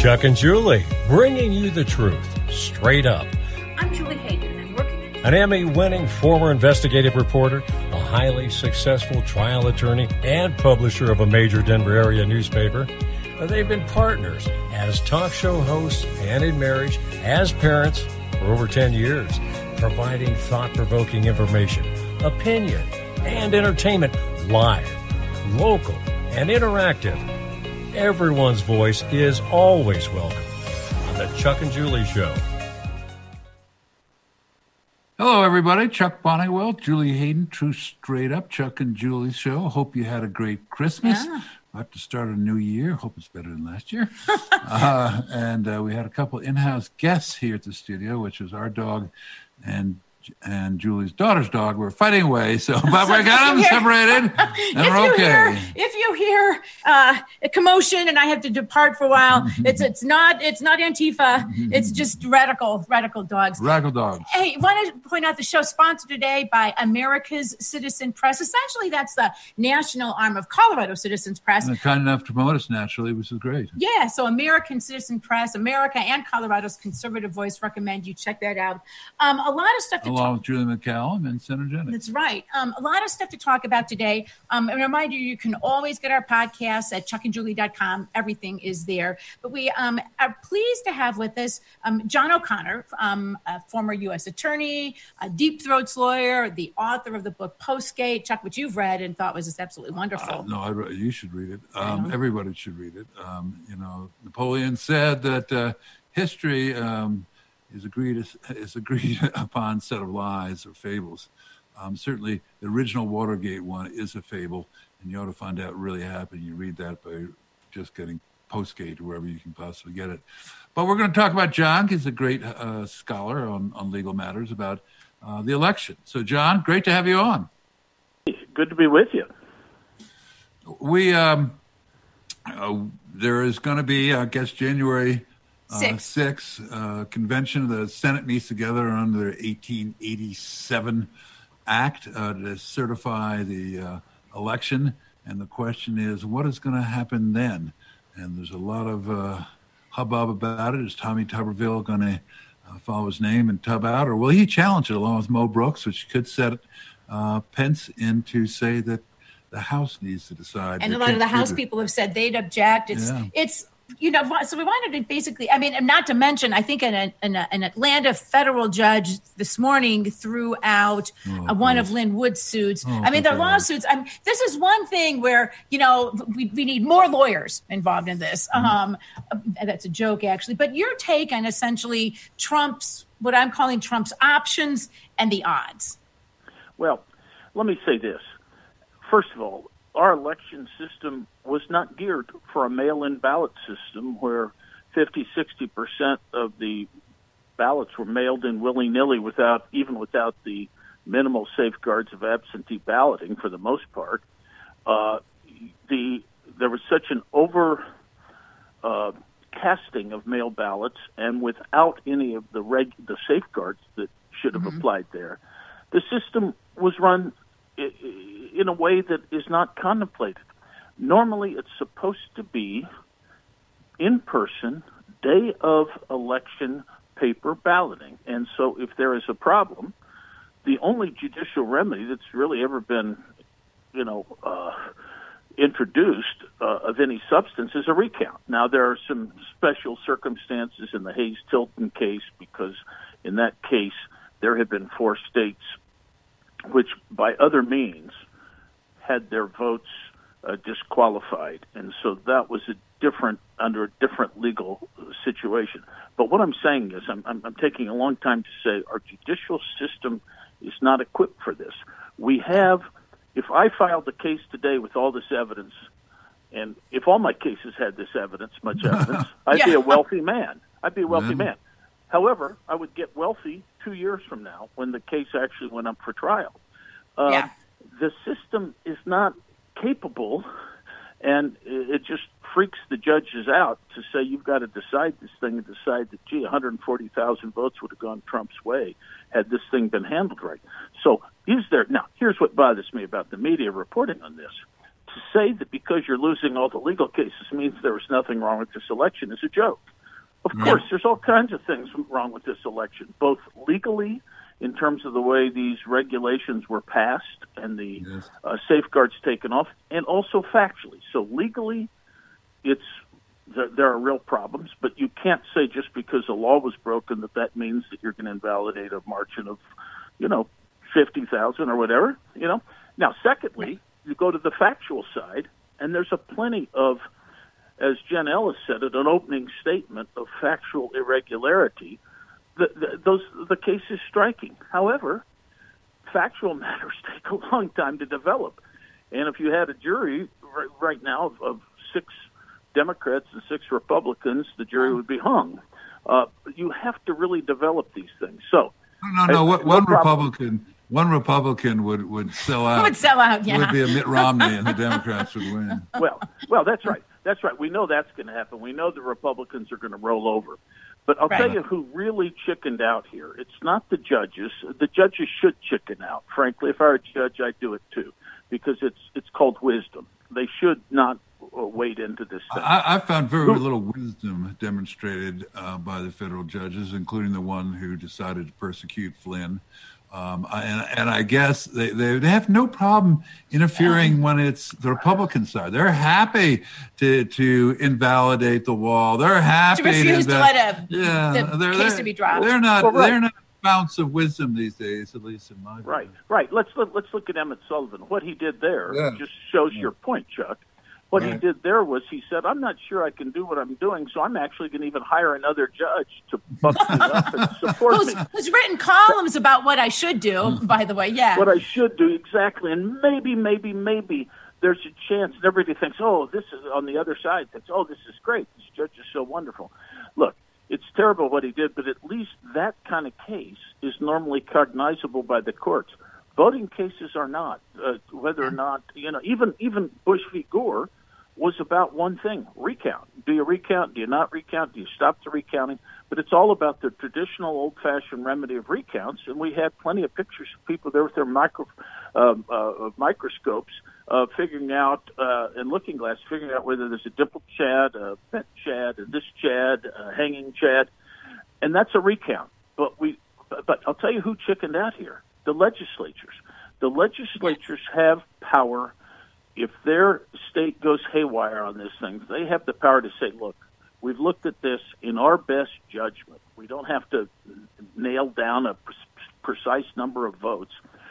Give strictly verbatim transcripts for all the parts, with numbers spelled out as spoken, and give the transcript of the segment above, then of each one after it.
Chuck and Julie, bringing you the truth, straight up. I'm Julie Hayden. I'm working at... An Emmy-winning former investigative reporter, a highly successful trial attorney, and publisher of a major Denver area newspaper. They've been partners as talk show hosts and in marriage, as parents for over ten years, providing thought-provoking information, opinion, and entertainment live, local, and interactive. Everyone's voice is always welcome on the Chuck and Julie Show. Hello, everybody. Chuck Bonniwell, Julie Hayden, True Straight Up, Chuck and Julie Show. Hope you had a great Christmas. Yeah. About to start a new year. Hope it's better than last year. uh, and uh, we had a couple in-house guests here at the studio, which was our dog and and Julie's daughter's dog. We're fighting away, so but we got them separated, and if we're you okay. Hear, if you hear uh, a commotion and I have to depart for a while, it's it's not it's not Antifa. It's just radical radical dogs. Radical dogs. Hey, want to point out the show sponsored today by America's Citizen Press. Essentially, that's the national arm of Colorado Citizens Press. And they're kind enough to promote us naturally, which is great. Yeah, so American Citizen Press, America and Colorado's conservative voice recommend you check that out. Um, a lot of stuff to Along with Julie McCallum and Synergenics. That's right. Um, a lot of stuff to talk about today. Um, a reminder, you can always get our podcasts at chuck and julie dot com. Everything is there. But we um, are pleased to have with us um, John O'Connor, um, a former U S attorney, a Deep Throats lawyer, the author of the book Postgate. Chuck, which you've read and thought was just absolutely wonderful. Uh, no, I re- you should read it. Um, everybody should read it. Um, you know, Napoleon said that uh, history... Um, is agreed is agreed upon set of lies or fables. Um, certainly, the original Watergate one is a fable, and you ought to find out what really happened. You read that by just getting Postgate or wherever you can possibly get it. But we're going to talk about John. He's a great uh, scholar on, on legal matters about uh, the election. So, John, great to have you on. Good to be with you. We um, uh, there is going to be, I guess, January. Six. Uh, six uh, convention. The Senate meets together under the eighteen eighty-seven Act uh, to certify the uh, election. And the question is, what is going to happen then? And there's a lot of uh, hubbub about it. Is Tommy Tuberville going to uh, follow his name and tub out? Or will he challenge it along with Mo Brooks, which could set uh, Pence in to say that the House needs to decide? And a lot of the House people have said they'd object. It's Yeah. it's you know, so we wanted to basically, I mean, not to mention, I think an, an, an Atlanta federal judge this morning threw out Oh, uh, one please. of Lynn Wood's suits. Oh, I mean, their good God. lawsuits, I mean, this is one thing where, you know, we, we need more lawyers involved in this. Mm-hmm. Um, that's a joke, actually. But your take on essentially Trump's, what I'm calling Trump's options and the odds. Well, let me say this. First of all, our election system was not geared for a mail-in ballot system where fifty, sixty percent of the ballots were mailed in willy-nilly without, even without the minimal safeguards of absentee balloting for the most part. Uh, the there was such an over uh, casting of mail ballots, and without any of the reg- the safeguards that should have Mm-hmm. applied there. The system was run in a way that is not contemplated. Normally, it's supposed to be in person, day of election paper balloting. And so if there is a problem, the only judicial remedy that's really ever been, you know, uh, introduced uh, of any substance is a recount. Now, there are some special circumstances in the Hayes-Tilton case because in that case, there had been four states which, by other means, had their votes uh, disqualified, and so that was a different under a different legal situation. But what I'm saying is, I'm, I'm, I'm taking a long time to say our judicial system is not equipped for this. We have, if I filed a case today with all this evidence, and if all my cases had this evidence, much evidence, I'd Yeah. be a wealthy man. I'd be a wealthy Mhm. man. However, I would get wealthy two years from now when the case actually went up for trial. Uh, Yeah. The system is not capable, and it just freaks the judges out to say you've got to decide this thing and decide that, gee, one hundred forty thousand votes would have gone Trump's way had this thing been handled right. So is there – now, here's what bothers me about the media reporting on this. to say that because you're losing all the legal cases means there was nothing wrong with this election is a joke. Of Yeah. course, there's all kinds of things wrong with this election, both legally in terms of the way these regulations were passed and the Yes. uh, safeguards taken off, and also factually. So legally, it's there, there are real problems, but you can't say just because a law was broken that that means that you're going to invalidate a margin of, you know, fifty thousand or whatever, you know. Now, secondly, you go to the factual side, and there's a plenty of, as Jen Ellis said in an opening statement, of factual irregularity. The, the, those the case is striking. However, factual matters take a long time to develop, and if you had a jury right, right now of, of six Democrats and six Republicans, the jury would be hung. Uh, you have to really develop these things. So, No, no, no. I- One, one no problem. Republican, one Republican would, would sell out. Would sell out, yeah. It would be a Mitt Romney, and the Democrats would win. Well, well, that's right. That's right. We know that's going to happen. We know the Republicans are going to roll over. But I'll Right. tell you who really chickened out here. It's not the judges. The judges should chicken out. Frankly, if I were a judge, I'd do it too, because it's it's called wisdom. They should not uh, wade into this thing. I, I found very little wisdom demonstrated uh, by the federal judges, including the one who decided to persecute Flynn. Um, and, and I guess they, they they have no problem interfering when it's the Republican side. They're happy to to invalidate the wall. They're happy To refuse to inval- let a- yeah, the they're, case they're, to be dropped. They're not Well, right. they're not an ounce of wisdom these days, at least in my view. Right, right. Let's let, let's look at Emmett Sullivan. What he did there Yeah. just shows your point, Chuck. What he Right. did there was he said, "I'm not sure I can do what I'm doing, so I'm actually going to even hire another judge to buck me up and support Who's, me." who's written columns about what I should do, by the way, yeah. What I should do exactly, and maybe, maybe, maybe there's a chance. And everybody thinks, "Oh, this is on the other side." Thinks, "Oh, this is great. This judge is so wonderful." Look, it's terrible what he did, but at least that kind of case is normally cognizable by the courts. Voting cases are not. Uh, whether or not you know, even even Bush v. Gore was about one thing: recount. Do you recount? Do you not recount? Do you stop the recounting? But it's all about the traditional old-fashioned remedy of recounts, and we had plenty of pictures of people there with their micro, um, uh, microscopes uh, figuring out, uh, and looking glass, figuring out whether there's a dimpled Chad, a bent Chad, a this Chad, a hanging Chad, and that's a recount. But we, but I'll tell you who chickened out here: the legislatures. The legislatures have power. If their state goes haywire on this thing, they have the power to say, "Look, we've looked at this in our best judgment. We don't have to nail down a pre- precise number of votes.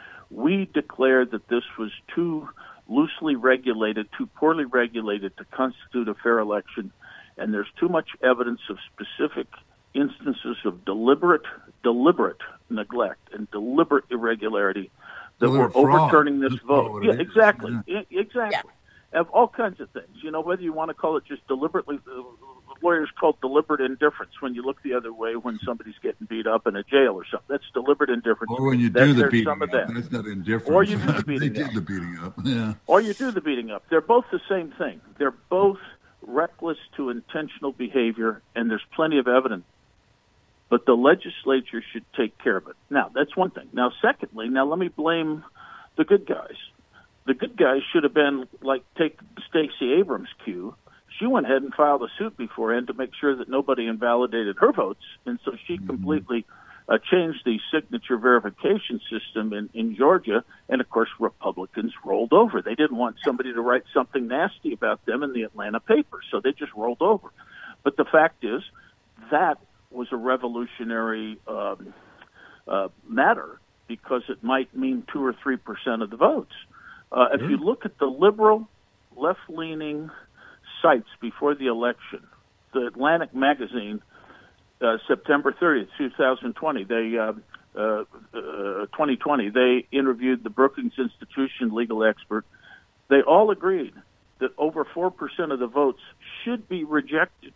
We declare that this was too loosely regulated, too poorly regulated to constitute a fair election, and there's too much evidence of specific instances of deliberate, deliberate neglect and deliberate irregularity that Deliberate we're fraud. overturning this That's vote." what Yeah, it is. exactly. Yeah. I- exactly. Of all kinds of things. You know, whether you want to call it just deliberately, uh, lawyers call it deliberate indifference when you look the other way when somebody's getting beat up in a jail or something. That's deliberate indifference. Or when you That- do the there's beating some up, of that. that's not indifference. Or you do the they beating did up. the beating up. Yeah. Or you do the beating up. They're both the same thing. They're both reckless to intentional behavior, and there's plenty of evidence. But the legislature should take care of it. Now, that's one thing. Now, secondly, now let me blame the good guys. The good guys should have been, like, take Stacey Abrams' cue. She went ahead and filed a suit beforehand to make sure that nobody invalidated her votes, and so she Mm-hmm. completely uh, changed the signature verification system in, in Georgia, and, of course, Republicans rolled over. They didn't want somebody to write something nasty about them in the Atlanta paper, so they just rolled over. But the fact is, that was a revolutionary um, uh, matter because it might mean two or three percent of the votes. Uh, if you look at the liberal, left-leaning sites before the election, the Atlantic magazine, uh, September thirtieth, twenty twenty, they uh, uh, uh, twenty twenty, they interviewed the Brookings Institution legal expert. They all agreed that over four percent of the votes should be rejected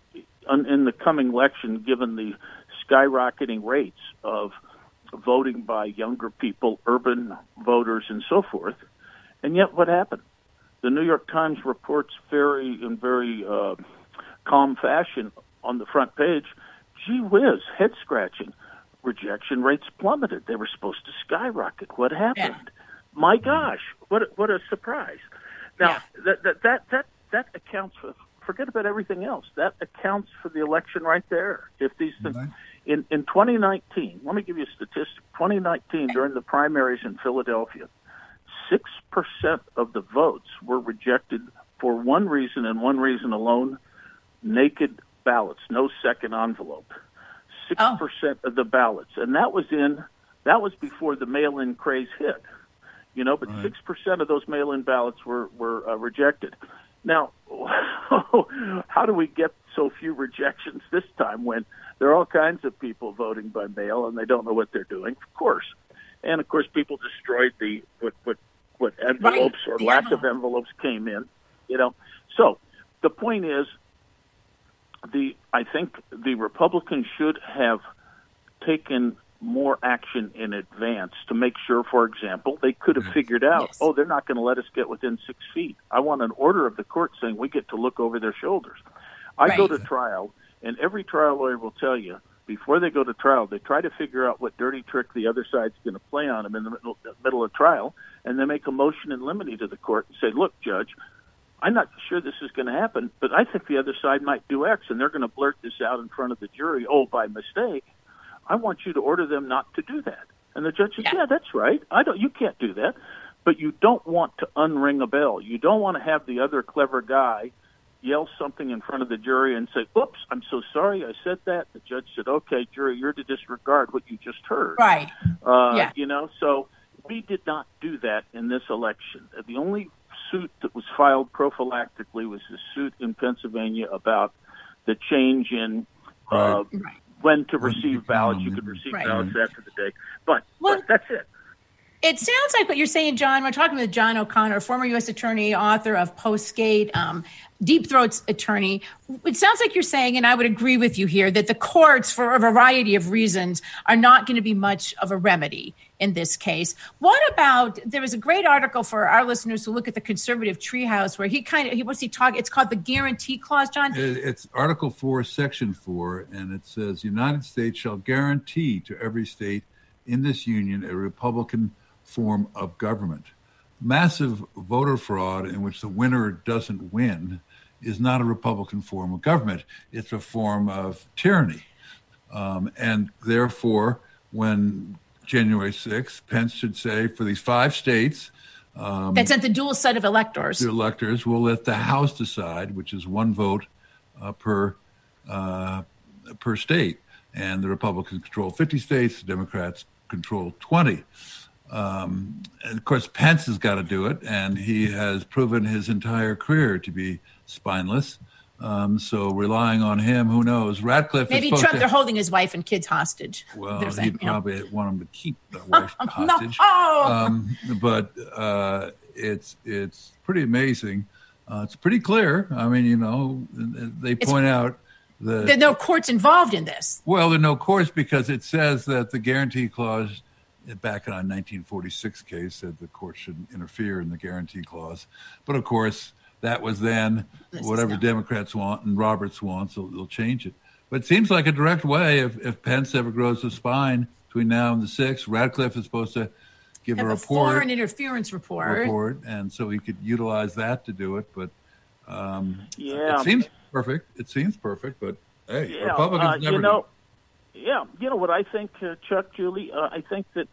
in the coming election, given the skyrocketing rates of voting by younger people, urban voters, and so forth. And yet, what happened? The New York Times reports very in very uh, calm fashion on the front page. Gee whiz, head scratching. Rejection rates plummeted. They were supposed to skyrocket. What happened? Yeah. My gosh, what a, what a surprise! Now, Yeah. that, that, that, that, that accounts for, forget about everything else. That accounts for the election right there. If these things, Right. in, in twenty nineteen, let me give you a statistic. twenty nineteen, during the primaries in Philadelphia, six percent of the votes were rejected for one reason and one reason alone, naked ballots, no second envelope. six percent Oh. of the ballots. And that was in, that was before the mail-in craze hit. You know, but Right. six percent of those mail-in ballots were, were uh, rejected. Now, how do we get so few rejections this time when there are all kinds of people voting by mail and they don't know what they're doing? Of course. And, of course, people destroyed the what, what, what envelopes Right, or the lack of envelope. envelopes came in, you know. So the point is, the I think the Republicans should have taken more action in advance to make sure, for example, they could have figured out, Yes. oh, they're not going to let us get within six feet. I want an order of the court saying we get to look over their shoulders. I go Right. to trial, and every trial lawyer will tell you, before they go to trial, they try to figure out what dirty trick the other side's going to play on them in the middle, middle of trial, and they make a motion in limine to the court and say, look, Judge, I'm not sure this is going to happen, but I think the other side might do X, and they're going to blurt this out in front of the jury, oh, by mistake. I want you to order them not to do that. And the judge says, Yeah. yeah, that's right. I don't. You can't do that. But you don't want to unring a bell. You don't want to have the other clever guy yell something in front of the jury and say, oops, I'm so sorry I said that. The judge said, okay, jury, you're to disregard what you just heard. Right. Uh, Yeah. You know, so we did not do that in this election. The only suit that was filed prophylactically was the suit in Pennsylvania about the change in uh, Right. Right. when to When to receive count ballots. them, You could yeah. receive Right. ballots after the day. But, Well- but that's it. It sounds like what you're saying, John. We're talking with John O'Connor, former U S attorney, author of Postgate, um, Deep Throat's attorney. It sounds like you're saying, and I would agree with you here, that the courts, for a variety of reasons, are not going to be much of a remedy in this case. What about, there was a great article for our listeners who look at the conservative treehouse where he kind of, he what's he talking, it's called the guarantee clause, John? It- It's Article four, Section four, and it says, United States shall guarantee to every state in this union a Republican form of government. Massive voter fraud in which the winner doesn't win is not a Republican form of government. It's a form of tyranny. Um, and therefore, when January sixth, Pence should say, for these five states, That sent the dual set of electors. the electors will let the House decide, which is one vote uh, per uh, per state. And the Republicans control fifty states, the Democrats control twenty. Um, and of course, Pence has got to do it, and he has proven his entire career to be spineless. Um, so relying on him, who knows? Radcliffe Maybe is supposed Trump, to, they're holding his wife and kids hostage. well, They're saying, he'd you know. probably want him to keep the wife No. hostage. Oh. Um, but uh, it's it's pretty amazing. Uh, it's pretty clear. I mean, you know, they point out that There are no courts involved in this. well, there are no courts because it says that the guarantee clause, back in a nineteen forty-six case, said the court shouldn't interfere in the guarantee clause. But of course, that was then. This is Whatever now. Democrats want and Roberts wants, they'll, they'll change it. But it seems like a direct way. If, if Pence ever grows a spine between now and the sixth, Radcliffe is supposed to give Have a a report. foreign interference report. report, and so he could utilize that to do it. But um, Yeah. it seems perfect. It seems perfect, but hey, Yeah, Republicans uh, never you know, do. yeah, you know what I think, uh, Chuck, Julie? Uh, I think that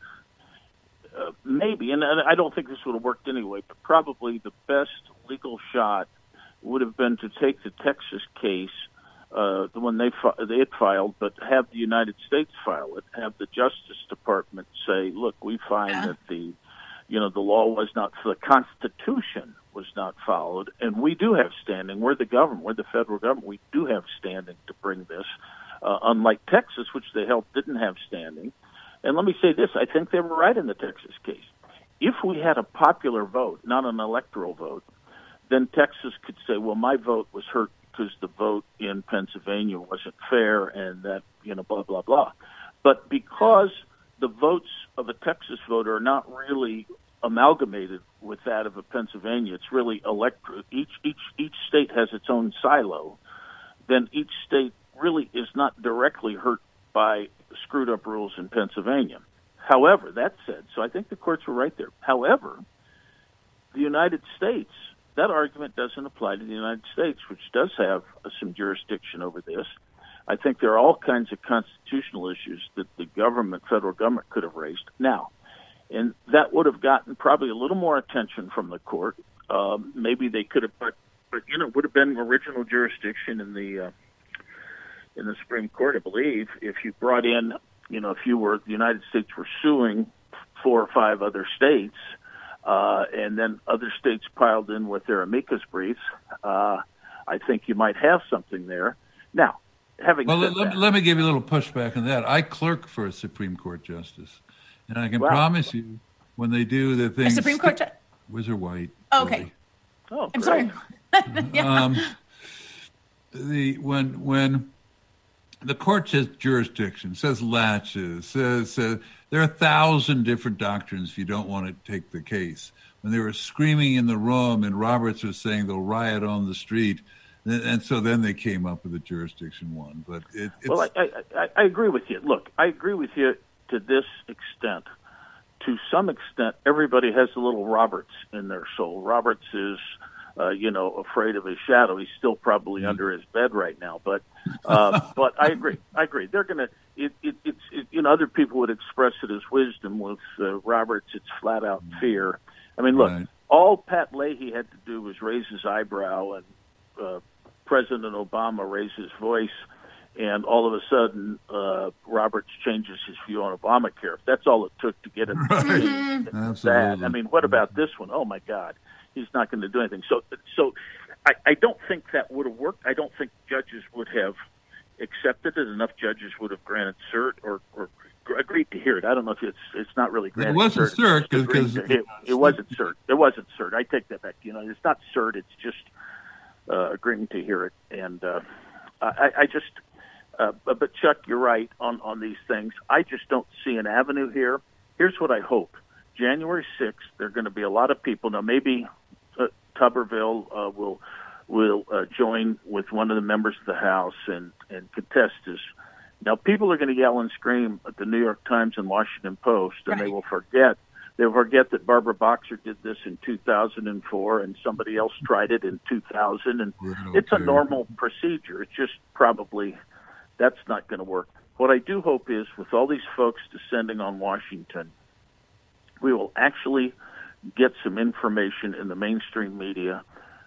uh, maybe, and I don't think this would have worked anyway, but probably the best legal shot would have been to take the Texas case, uh, the one they fi- they had filed, but have the United States file it, have the Justice Department say, look, we find Yeah. that the, you know, the law was not, the Constitution was not followed, and we do have standing. We're the government. We're the federal government. We do have standing to bring this, uh, unlike Texas, which they held didn't have standing. And let me say this. I think they were right in the Texas case. If we had a popular vote, not an electoral vote, then Texas could say, well, my vote was hurt because the vote in Pennsylvania wasn't fair and that, you know, blah, blah, blah. But because the votes of a Texas voter are not really amalgamated with that of a Pennsylvania, it's really electoral. Each, each, each state has its own silo. Then each state really is not directly hurt by screwed up rules in Pennsylvania. However, that said, so I think the courts were right there. However, the United States that argument doesn't apply to the United States, which does have uh, some jurisdiction over this. I think there are all kinds of constitutional issues that the government, federal government, could have raised. Now, and that would have gotten probably a little more attention from the court. Um, maybe they could have, but, but you know, it would have been original jurisdiction in the uh, in the Supreme Court, I believe, if you brought in, you know, if you were the United States were suing four or five other states, uh, and then other states piled in with their amicus briefs, uh, I think you might have something there. Now, having well, said let, that, let me give you a little pushback on that. I clerk for a Supreme Court justice, and I can wow. promise you, when they do the thing, A Supreme Court ju- Whizzer White. Okay. Really. Oh, I'm great. sorry. yeah. Um, the when when the court says jurisdiction, says latches, says uh, there are a thousand different doctrines if you don't want to take the case. When they were screaming in the room and Roberts was saying they'll riot on the street, and, and so then they came up with the jurisdiction one. But it, it's, well, I, I, I agree with you. Look, I agree with you to this extent. To some extent, everybody has a little Roberts in their soul. Roberts is, uh, you know, afraid of his shadow. He's still probably mm-hmm. under his bed right now. But, uh, but I agree. I agree. They're gonna. It, it, it's it, you know, other people would express it as wisdom. With uh, Roberts, it's flat out fear. I mean, look, right. all Pat Leahy had to do was raise his eyebrow, and uh, President Obama raised his voice. And all of a sudden, uh, Roberts changes his view on Obamacare. That's all it took to get him. Right. That. Absolutely. I mean, what about this one? Oh my God, he's not going to do anything. So, so I, I don't think that would have worked. I don't think judges would have accepted it. Enough judges would have granted cert or, or agreed to hear it. I don't know if it's it's not really granted. It wasn't cert because it, it, it wasn't cert. It wasn't cert. I take that back. You know, it's not cert. It's just uh, agreeing to hear it. And uh, I, I just. Uh, but, but Chuck, you're right on, on these things. I just don't see an avenue here. Here's what I hope. January sixth, there are going to be a lot of people. Now, maybe uh, Tuberville uh, will will uh, join with one of the members of the House and, and contest this. Now, people are going to yell and scream at the New York Times and Washington Post, and right. they will forget. They will forget that Barbara Boxer did this in two thousand four, and somebody else tried it in two thousand. And okay. It's a normal procedure. It's just probably... That's not going to work. What I do hope is, with all these folks descending on Washington, we will actually get some information in the mainstream media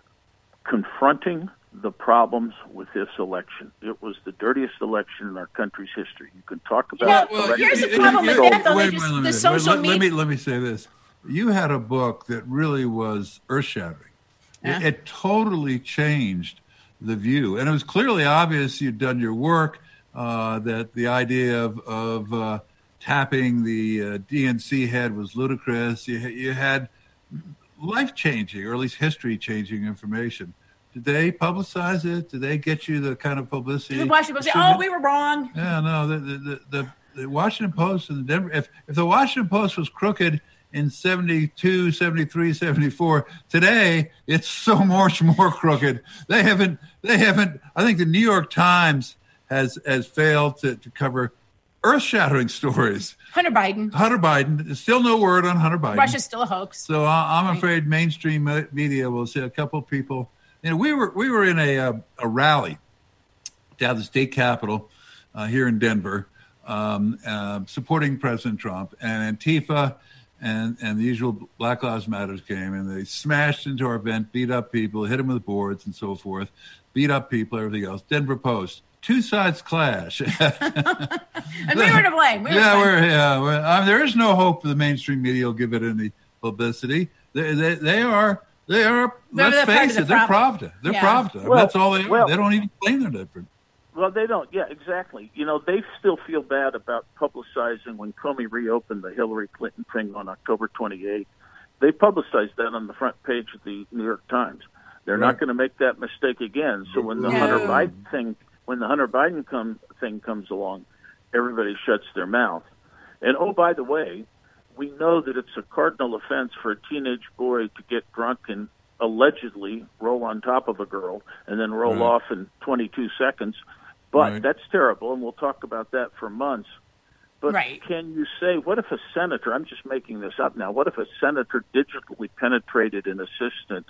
confronting the problems with this election. It was the dirtiest election in our country's history. You can talk about you know, it. well, here's the problem with that, though. Wait, Just, wait, the wait, social let, media. let me let me say this. You had a book that really was earth-shattering. Yeah. It, it totally changed the view, and it was clearly obvious you'd done your work. Uh, that the idea of, of uh, tapping the uh, D N C head was ludicrous. You, you had life-changing, or at least history-changing information. Did they publicize it? Did they get you the kind of publicity? The Washington Post say, "Oh, we were wrong." Yeah, no. The the, the, the Washington Post and the Denver. If if the Washington Post was crooked in seventy-two, seventy-three, seventy-four, today it's so much more crooked. They haven't. They haven't. I think the New York Times has has failed to, to cover earth-shattering stories. Hunter Biden. Hunter Biden. There's still no word on Hunter Biden. Russia's still a hoax. So I, I'm afraid mainstream media will see a couple of people. You know, we were we were in a a, a rally down at the state capitol uh, here in Denver, um, uh, supporting President Trump, and Antifa and and the usual Black Lives Matters came, and they smashed into our event, beat up people, hit them with boards and so forth, beat up people, everything else. Denver Post. Two sides clash. And we were to blame. We were yeah, to blame. we're yeah. We're, I mean, there is no hope the mainstream media will give it any publicity. They they, they are they are. They're let's the part face of the it, they're problem. Pravda. They're Yeah. Pravda. Well, That's all they are. well- they don't even claim they're different. Well, they don't. Yeah, exactly. You know, they still feel bad about publicizing when Comey reopened the Hillary Clinton thing on October twenty-eighth. They publicized that on the front page of the New York Times. They're Right. not going to make that mistake again. So when the No. Hunter Biden thing, when the Hunter Biden come, thing comes along, everybody shuts their mouth. And oh, by the way, we know that it's a cardinal offense for a teenage boy to get drunk and allegedly roll on top of a girl and then roll Right. off in twenty-two seconds. But Right. that's terrible, and we'll talk about that for months. But Right. can you say, what if a senator, I'm just making this up now, what if a senator digitally penetrated an assistant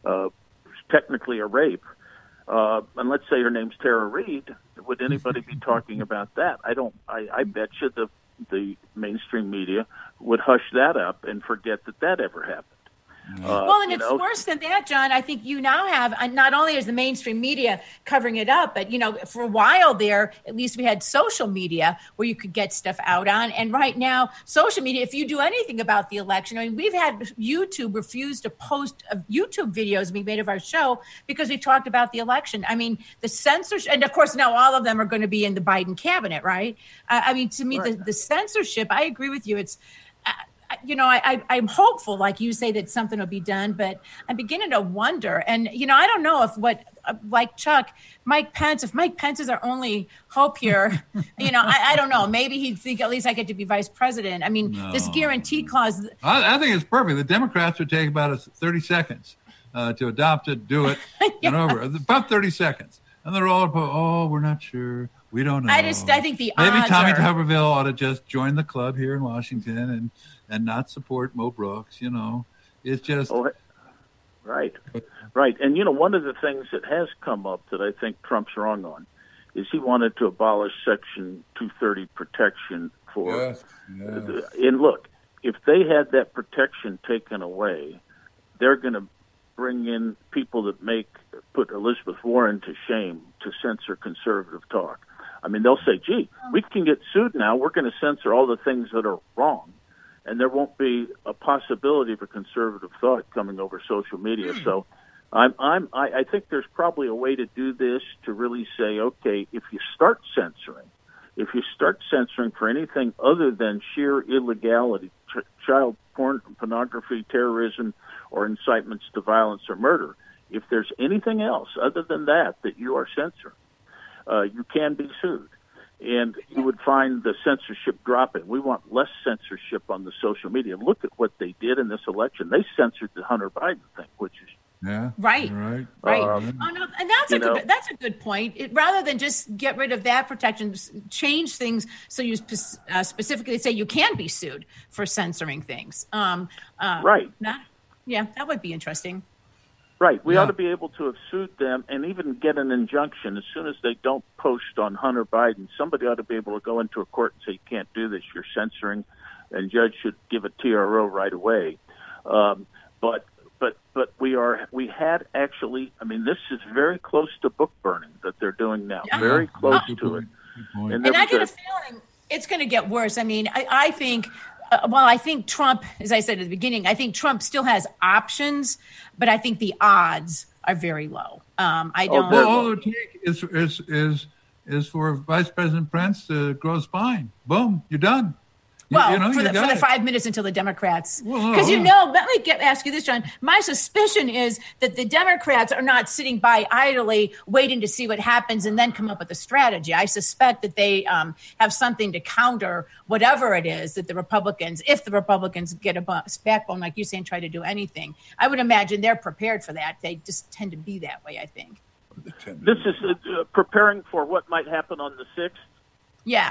uh, technically a rape, uh, and let's say her name's Tara Reid, would anybody be talking about that? I don't. I, I bet you the the mainstream media would hush that up and forget that that ever happened. Uh, well, and it's know, worse than that, John. I think you now have, uh, not only is the mainstream media covering it up, but, you know, for a while there, at least we had social media where you could get stuff out on. And right now, social media, if you do anything about the election, I mean, we've had YouTube refuse to post uh, YouTube videos we made of our show because we talked about the election. I mean, the censorship, and of course, now all of them are going to be in the Biden cabinet, right? Uh, I mean, to me, right. the, the censorship, I agree with you. It's, uh, You know, I, I, I'm hopeful, like you say, that something will be done, but I'm beginning to wonder. And, you know, I don't know if what, uh, like Chuck, Mike Pence, if Mike Pence is our only hope here, you know, I, I don't know. Maybe he'd think at least I get to be vice president. I mean, no. This guarantee clause. I, I think it's perfect. The Democrats would take about thirty seconds uh, to adopt it, do it, yeah. and over. About thirty seconds. And they're all, oh, we're not sure. We don't know. I just, I think the Maybe odds Tommy are... Tuberville ought to just join the club here in Washington and, and not support Mo Brooks, you know. It's just... Oh, right, right. And, you know, one of the things that has come up that I think Trump's wrong on is he wanted to abolish Section two thirty protection for... Yes, yes. The, and look, if they had that protection taken away, they're going to bring in people that make put Elizabeth Warren to shame to censor conservative talk. I mean, they'll say, gee, we can get sued now. We're going to censor all the things that are wrong, and there won't be a possibility of a conservative thought coming over social media. Mm. So I'm, I'm, I, I think there's probably a way to do this to really say, okay, if you start censoring, if you start censoring for anything other than sheer illegality, ch- child porn, pornography, terrorism, or incitements to violence or murder, if there's anything else other than that that you are censoring, uh, you can be sued. And you would find the censorship dropping. We want less censorship on the social media. Look at what they did in this election. They censored the Hunter Biden thing, which is yeah, right, right, right. Um, oh no, and that's a good, know, that's a good point. It, rather than just get rid of that protection, change things so you spe- uh, specifically say you can be sued for censoring things. Um, uh, right. Not, yeah, that would be interesting. Right. We yeah. ought to be able to have sued them and even get an injunction as soon as they don't post on Hunter Biden. Somebody ought to be able to go into a court and say, you can't do this, you're censoring, and judge should give a T R O right away. Um, but but but we are we had actually, I mean, this is very close to book burning that they're doing now. Yeah. Very close oh. to it. And, and I get a, a feeling it's going to get worse. I mean, I, I think... Uh, well, I think Trump, as I said at the beginning, I think Trump still has options, but I think the odds are very low. Um, I don't. Well, all it would take is is is is for Vice President Pence to grow a spine. Boom, you're done. You, well, you know, for, you the, for the it. five minutes until the Democrats, because well, you know, let me get, ask you this, John. My suspicion is that the Democrats are not sitting by idly waiting to see what happens and then come up with a strategy. I suspect that they um, have something to counter whatever it is that the Republicans, if the Republicans get a backbone, like you say, and try to do anything. I would imagine they're prepared for that. They just tend to be that way, I think. This is uh, preparing for what might happen on the sixth? Yeah.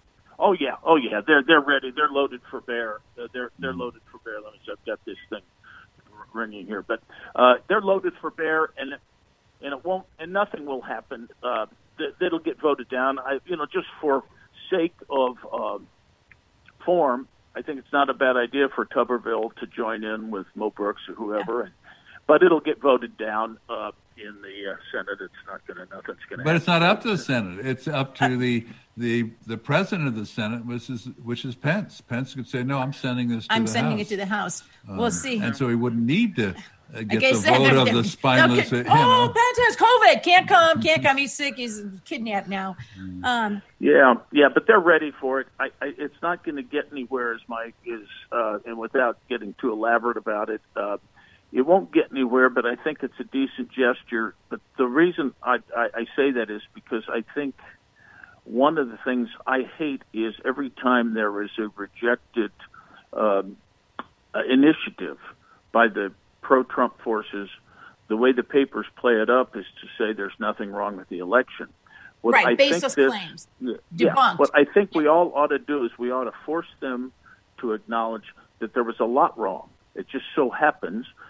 Oh yeah, oh yeah. They're they're ready. They're loaded for bear. Uh, they're they're loaded for bear. Let me see. I've got this thing ringing here, but uh, they're loaded for bear, and and it won't, and nothing will happen. Uh, that, that'll get voted down. I, you know, just for sake of uh, form, I think it's not a bad idea for Tuberville to join in with Mo Brooks or whoever, yeah. and, but it'll get voted down. Uh, in the uh, Senate, it's not going to, nothing's going to. But it's not up to the Senate. It's up to the the the president of the Senate, which is which is Pence. Pence could say, "No, I'm sending this to I'm the sending House. it to the House." Um, We'll see. And so he wouldn't need to uh, get the that, vote of the spineless. No, you oh, know. Pence has COVID. Can't come. Can't come. He's sick. He's kidnapped now. Um, yeah, yeah, but they're ready for it. I, I, it's not going to get anywhere, as Mike is, uh, and without getting too elaborate about it. Uh, It won't get anywhere, but I think it's a decent gesture. But the reason I, I, I say that is because I think one of the things I hate is every time there is a rejected um, uh, initiative by the pro-Trump forces, the way the papers play it up is to say there's nothing wrong with the election. What right, I baseless think this, claims. Yeah, Debunked. what I think we all ought to do is we ought to force them to acknowledge that there was a lot wrong. It just so happens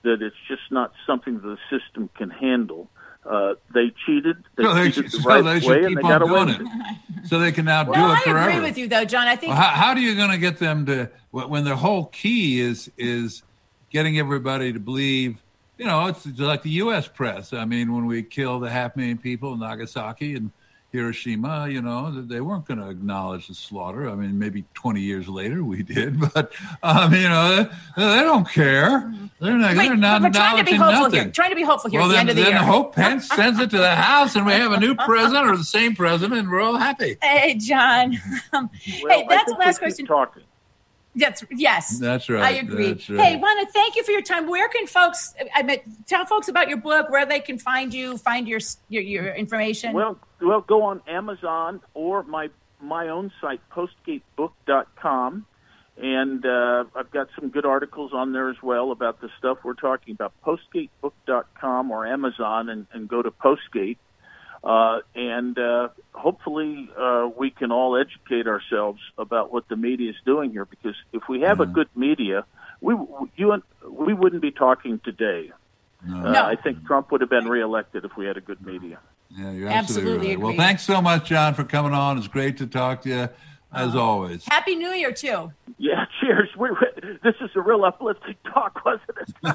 that it's just not something the system can handle. Uh, they cheated. They so they cheated should, the right so they should way, keep and they on got away doing with it. it. So they can now well, do it I forever. I agree with you, though, John. I think. Well, how, how are you going to get them to, when their whole key is is getting everybody to believe, you know, it's like the U S press. I mean, when we killed a half million people in Nagasaki and Hiroshima, you know, they weren't going to acknowledge the slaughter. I mean, maybe twenty years later we did, but, um, you know, they, they don't care. They're not, Wait, they're not we're trying to be acknowledging hopeful nothing. here. Trying to be hopeful here Well, at the then, end of the then year. Hope Pence sends it to the House and we have a new president or the same president and we're all happy. Hey, John. Um, Well, hey, that's I the think last we question. keep talking. That's yes. That's right. I agree. That's right. Hey, want to thank you for your time. Where can folks? I mean, tell folks about your book, where they can find you, find your your, your information. Well, well, go on Amazon or my my own site, postgate book dot com, and uh, I've got some good articles on there as well about the stuff we're talking about. postgate book dot com or Amazon, and, and go to Postgate. Uh, and uh, hopefully uh, we can all educate ourselves about what the media is doing here. Because if we have mm-hmm. a good media, we you and we wouldn't be talking today. No. Uh, No. I think Trump would have been reelected if we had a good media. Yeah, you're absolutely, Absolutely right. Well, agree. thanks so much, John, for coming on. It's great to talk to you, as Uh, always. Happy New Year too. Yeah, cheers. We, this is a real uplifting talk, wasn't it? All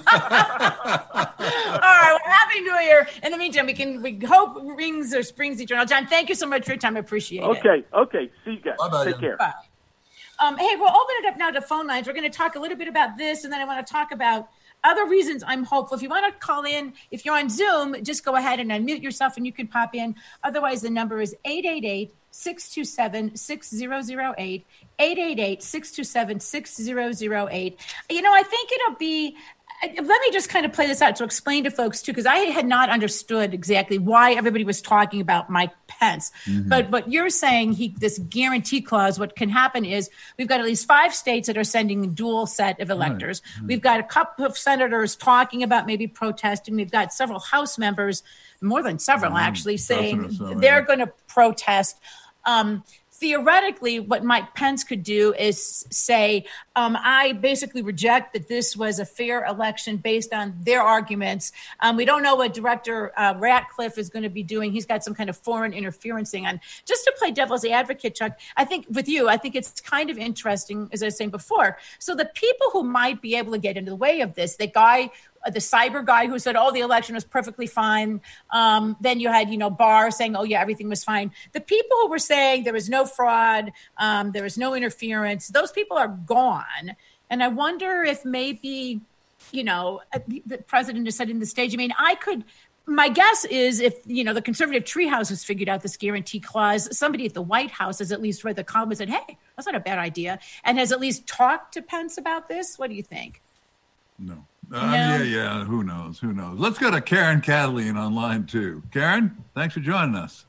right. Well, Happy New Year. In the meantime, we can we hope rings or springs eternal. John, thank you so much for your time. I appreciate it. Okay, okay. See you guys. Bye-bye, Take John. care. Bye. Um, hey, we'll open it up now to phone lines. We're going to talk a little bit about this, and then I want to talk about other reasons I'm hopeful. If you want to call in, if you're on Zoom, just go ahead and unmute yourself, and you can pop in. Otherwise, the number is eight eight eight, six two seven, six zero zero eight, eight eight eight, six two seven, six zero zero eight. You know, I think it'll be let me just kind of play this out to explain to folks, too, because I had not understood exactly why everybody was talking about Mike Pence. Mm-hmm. But what you're saying, he this guarantee clause, what can happen is we've got at least five states that are sending a dual set of electors. Right. Mm-hmm. We've got a couple of senators talking about maybe protesting. We've got several House members, more than several mm-hmm. actually, saying so, they're yeah. going to protest. Um Theoretically, what Mike Pence could do is say, um, I basically reject that this was a fair election based on their arguments. Um, we don't know what Director uh, Ratcliffe is going to be doing. He's got some kind of foreign interference thing on. Just to play devil's advocate, Chuck, I think with you, I think it's kind of interesting, as I was saying before. So the people who might be able to get into the way of this, the guy the cyber guy who said, oh, the election was perfectly fine. Um, then you had, you know, Barr saying, oh, yeah, everything was fine. The people who were saying there was no fraud, um, there was no interference, those people are gone. And I wonder if maybe, you know, the president is setting the stage. I mean, I could, my guess is if, you know, the conservative treehouse has figured out this guarantee clause, somebody at the White House has at least read the column and said, hey, that's not a bad idea, and has at least talked to Pence about this. What do you think? No. Uh, no. Yeah, yeah. Who knows? Who knows? Let's go to Karen Cataline on line two. Karen, thanks for joining us.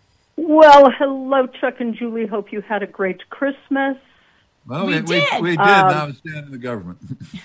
Well, hello, Chuck and Julie. Hope you had a great Christmas. Well, we, we did. We, we did, um, notwithstanding the government.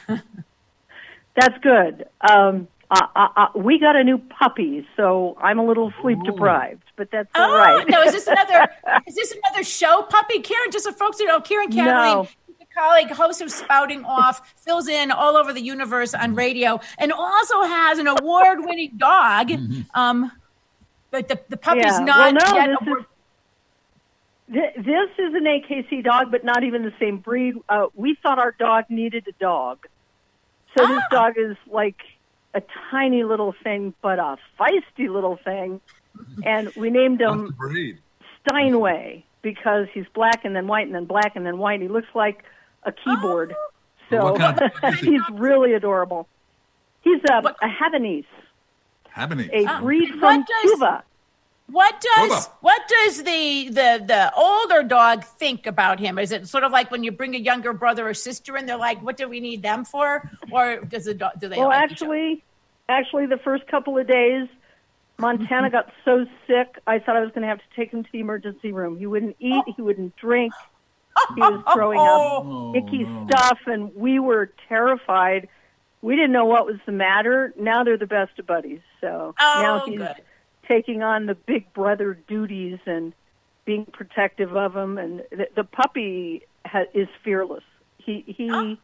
That's good. Um, uh, uh, uh, we got a new puppy, so I'm a little sleep deprived, but that's all oh, right. no, is this another? Is this another show puppy, Karen? Just so folks know, Karen Cataline. No. Colleague, host of Spouting Off, fills in all over the universe on radio, and also has an award-winning dog. Um, but the, the puppy's yeah. not well, no, yet. This award- is, th- this is an A K C dog, but not even the same breed. Uh, we thought our dog needed a dog. So ah. this dog is like a tiny little thing, but a feisty little thing. And we named him Steinway because he's black and then white and then black and then white. He looks like a keyboard. Oh. So kind of he's really adorable. He's a, a Havanese. Havanese. A oh. breed from does, Cuba. What does Cuba. what does the, the the older dog think about him? Is it sort of like when you bring a younger brother or sister in, they're like, what do we need them for? Or does the dog, do they Well, like actually, actually, the first couple of days, Montana got so sick, I thought I was going to have to take him to the emergency room. He wouldn't eat. He wouldn't drink. He was throwing up oh, icky no. stuff, and we were terrified. We didn't know what was the matter. Now they're the best of buddies. So oh, now he's good. taking on the big brother duties and being protective of him. And the, the puppy ha- is fearless. He he oh.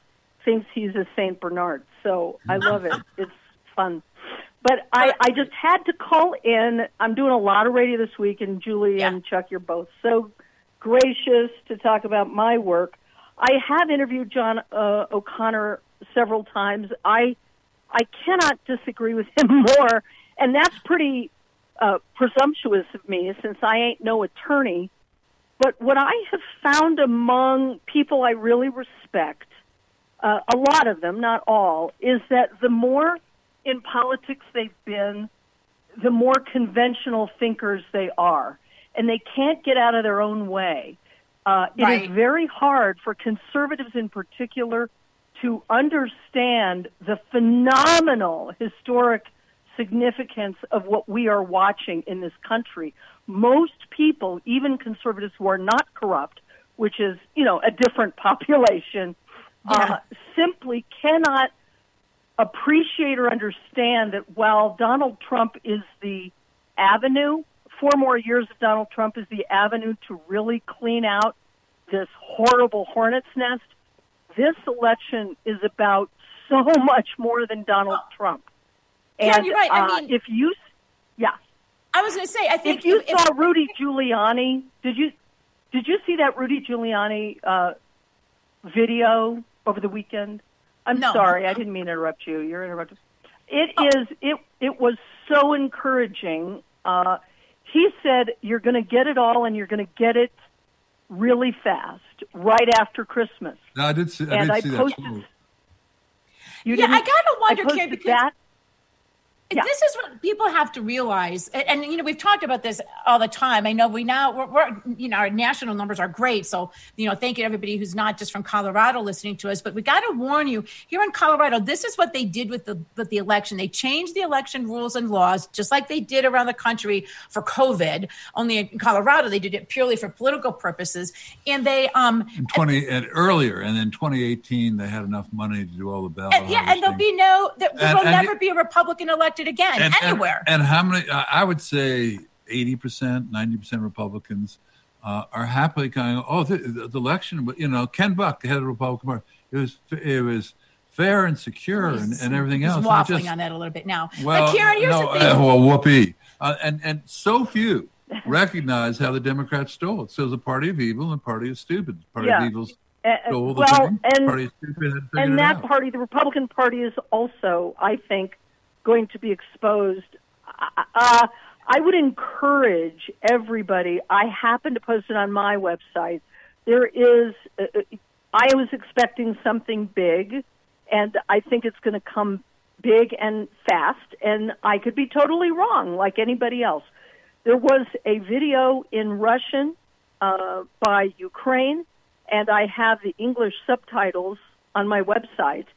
thinks he's a Saint Bernard. So I love it. It's fun. But I, I just had to call in. I'm doing a lot of radio this week, and Julie yeah. and Chuck, you're both so gracious to talk about my work. I have interviewed John uh, O'Connor several times. I I cannot disagree with him more, and that's pretty uh, presumptuous of me since I ain't no attorney. But what I have found among people I really respect, uh, a lot of them, not all, is that the more in politics they've been, the more conventional thinkers they are. And they can't get out of their own way. Uh, it right. is very hard for conservatives in particular to understand the phenomenal historic significance of what we are watching in this country. Most people, even conservatives who are not corrupt, which is, you know, a different population, yeah. uh, simply cannot appreciate or understand that while Donald Trump is the avenue, four more years of Donald Trump is the avenue to really clean out this horrible hornet's nest, this election is about so much more than Donald oh. Trump. And yeah, you're right. I uh, mean, if you, yeah. I was going to say, I think if you if, saw if, Rudy Giuliani, did you did you see that Rudy Giuliani uh, video over the weekend? I'm no. sorry, I didn't mean to interrupt you. You're interrupted. It oh. is it it was so encouraging. Uh, he said, "You're going to get it all, and you're going to get it really fast, right after Christmas." No, I did see, I and did I see posted, that. Too. You yeah, I gotta wonder, I posted Carrie, because that. Yeah. This is what people have to realize. And, and, you know, we've talked about this all the time. I know we now, we're, we're, you know, our national numbers are great. So, you know, thank you to everybody who's not just from Colorado listening to us. But we got to warn you, here in Colorado, this is what they did with the with the election. They changed the election rules and laws, just like they did around the country for COVID. Only in Colorado, they did it purely for political purposes. And they... um in twenty and earlier, and in twenty eighteen, they had enough money to do all the ballot and, Yeah, and there'll be no... There and, will and never it, be a Republican elected again, and, anywhere. And, and how many... I would say eighty percent, ninety percent Republicans uh, are happily going, oh, the, the election, you know, Ken Buck, the head of the Republican Party, it was it was fair and secure and, and everything he's else. He's waffling just, on that a little bit now. Well, but Karen, here's no, the thing. Uh, well, whoopee. Uh, and, and so few recognize how the Democrats stole it. So it was a party of evil and a party of stupid. Party yeah. of evil uh, stole the well, thing. And, party of stupid had and it that out. party, the Republican Party, is also, I think, going to be exposed. Uh, I would encourage everybody. I happen to post it on my website. There is, uh, I was expecting something big, and I think it's going to come big and fast, and I could be totally wrong, like anybody else. There was a video in Russian uh, by Ukraine, and I have the English subtitles on my website,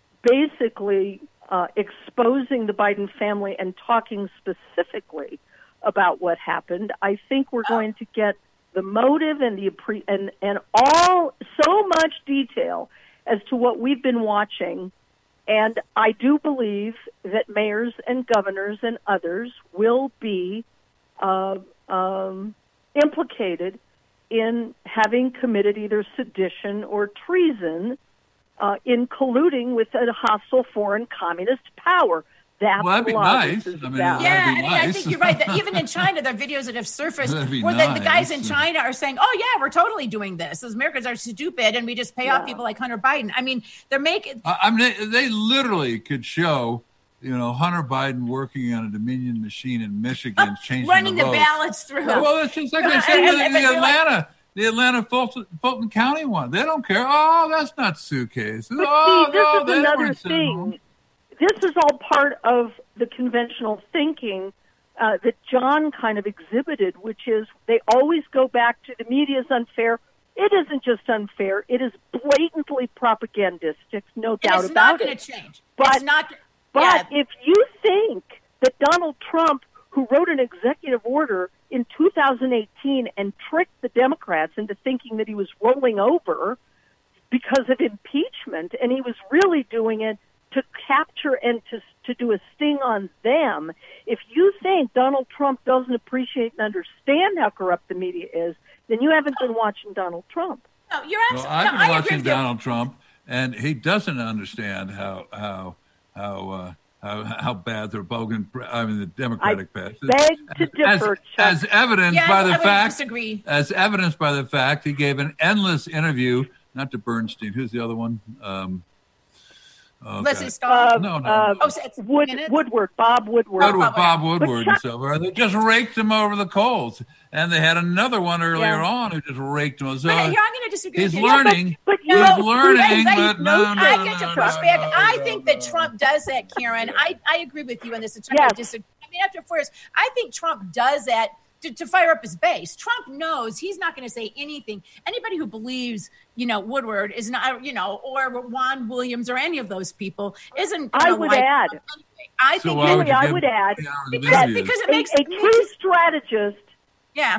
basically uh, exposing the Biden family and talking specifically about what happened. I think we're going to get the motive and the and and all so much detail as to what we've been watching. And I do believe that mayors and governors and others will be uh, um, implicated in having committed either sedition or treason uh, in colluding with a hostile foreign communist power. That's well, that'd be nice. I mean, yeah, that'd I be mean, nice. I think you're right. That even in China, there are videos that have surfaced where nice. the, the guys in China are saying, "Oh yeah, we're totally doing this. Those Americans are stupid, and we just pay yeah. off people like Hunter Biden." I mean, they're making. I mean, they, they literally could show, you know, Hunter Biden working on a Dominion machine in Michigan, uh, changing running the, the ballots through. Well, it's just like they said and, the, and, the and Atlanta. Like, The Atlanta Fulton, Fulton County one. They don't care. Oh, that's not suitcases. But oh, see, this no, is they another thing. This is all part of the conventional thinking uh, that John kind of exhibited, which is they always go back to the media is unfair. It isn't just unfair. It is blatantly propagandistic, no doubt about it. It's not going to change. But, it's not, but yeah. if you think that Donald Trump, who wrote an executive order in two thousand eighteen and tricked the Democrats into thinking that he was rolling over because of impeachment, and he was really doing it to capture and to to do a sting on them. If you think Donald Trump doesn't appreciate and understand how corrupt the media is, then you haven't been watching Donald Trump. No, you're absolutely. Well, I've no, been I watching agree with Donald you. Trump, and he doesn't understand how how how uh, how, how bad the Republican, I mean the Democratic I pass. Beg to differ, as, as evidenced yeah, by I, the I fact, disagree. as evidenced by the fact he gave an endless interview, not to Bernstein. Who's the other one? Um, Oh, Leslie God. Stahl. Uh, No, no. uh, Oh, so it's Wood, minutes? Woodward, Bob Woodward. Woodward, Bob yeah. Woodward and so forth. They just raked him over the coals. And they had another one earlier Yeah. on who just raked him. So But here, I'm going to disagree he's with you. learning. But, but he's no, learning, Wait, wait, but no, no, I no, get to no, push no, back. no, I no, think no. that Trump does that, Karen. I, I agree with you on this. It's not Yes. I disagree. I mean, after four years, I think Trump does that to, to fire up his base. Trump knows he's not going to say anything. Anybody who believes, you know, Woodward is not, you know, or Juan Williams or any of those people isn't. I would like add. Trump anyway. I So think why would Julie, you I give would add, three hours of because, interviews? because it a, makes a it true makes- strategist, yeah.